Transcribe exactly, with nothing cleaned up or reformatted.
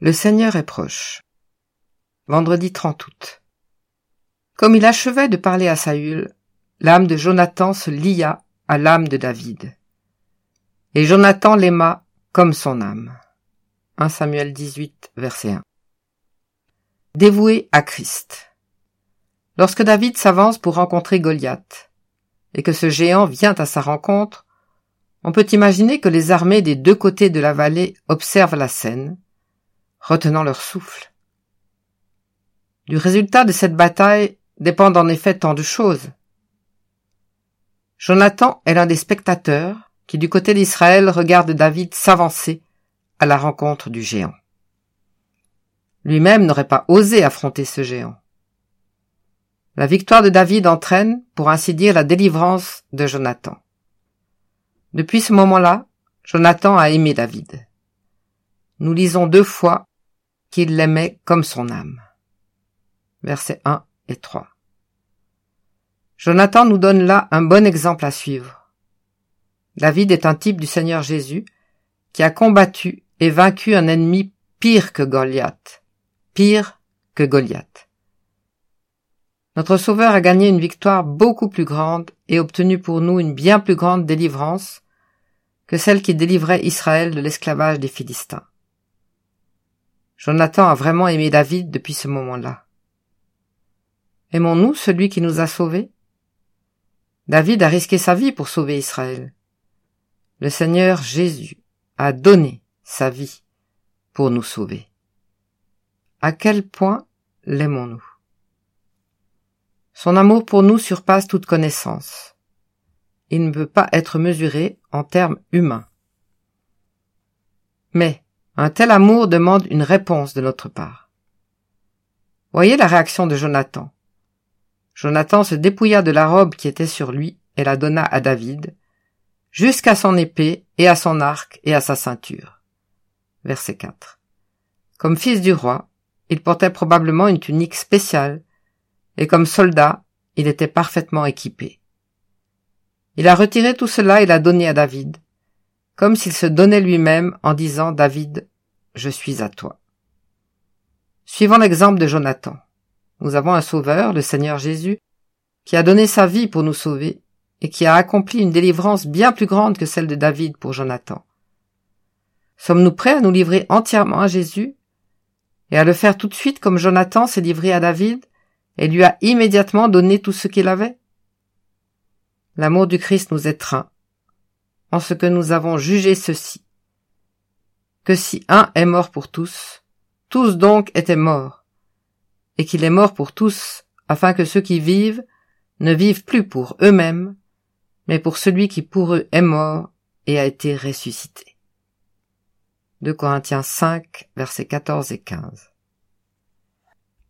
Le Seigneur est proche. Vendredi trente août. Comme il achevait de parler à Saül, l'âme de Jonathan se lia à l'âme de David. Et Jonathan l'aima comme son âme. premier Samuel dix-huit, verset un. Dévoué à Christ. Lorsque David s'avance pour rencontrer Goliath, et que ce géant vient à sa rencontre, on peut imaginer que les armées des deux côtés de la vallée observent la scène, retenant leur souffle. Du résultat de cette bataille dépendent en effet tant de choses. Jonathan est l'un des spectateurs qui, du côté d'Israël, regarde David s'avancer à la rencontre du géant. Lui-même n'aurait pas osé affronter ce géant. La victoire de David entraîne, pour ainsi dire, la délivrance de Jonathan. Depuis ce moment-là, Jonathan a aimé David. Nous lisons deux fois qu'il l'aimait comme son âme. Versets un et trois. Jonathan nous donne là un bon exemple à suivre. David est un type du Seigneur Jésus qui a combattu et vaincu un ennemi pire que Goliath. Pire que Goliath. Notre Sauveur a gagné une victoire beaucoup plus grande et obtenu pour nous une bien plus grande délivrance que celle qui délivrait Israël de l'esclavage des Philistins. Jonathan a vraiment aimé David depuis ce moment-là. Aimons-nous celui qui nous a sauvés? David a risqué sa vie pour sauver Israël. Le Seigneur Jésus a donné sa vie pour nous sauver. À quel point l'aimons-nous? Son amour pour nous surpasse toute connaissance. Il ne peut pas être mesuré en termes humains. Mais un tel amour demande une réponse de notre part. Voyez la réaction de Jonathan. Jonathan se dépouilla de la robe qui était sur lui et la donna à David, jusqu'à son épée et à son arc et à sa ceinture. Verset quatre. Comme fils du roi, il portait probablement une tunique spéciale, et comme soldat, il était parfaitement équipé. Il a retiré tout cela et l'a donné à David, comme s'il se donnait lui-même en disant « David, je suis à toi ». Suivons l'exemple de Jonathan. Nous avons un sauveur, le Seigneur Jésus, qui a donné sa vie pour nous sauver et qui a accompli une délivrance bien plus grande que celle de David pour Jonathan. Sommes-nous prêts à nous livrer entièrement à Jésus et à le faire tout de suite comme Jonathan s'est livré à David et lui a immédiatement donné tout ce qu'il avait? L'amour du Christ nous étreint, en ce que nous avons jugé ceci, que si un est mort pour tous, tous donc étaient morts, et qu'il est mort pour tous, afin que ceux qui vivent ne vivent plus pour eux-mêmes, mais pour celui qui pour eux est mort et a été ressuscité. deux Corinthiens cinq, versets quatorze et quinze.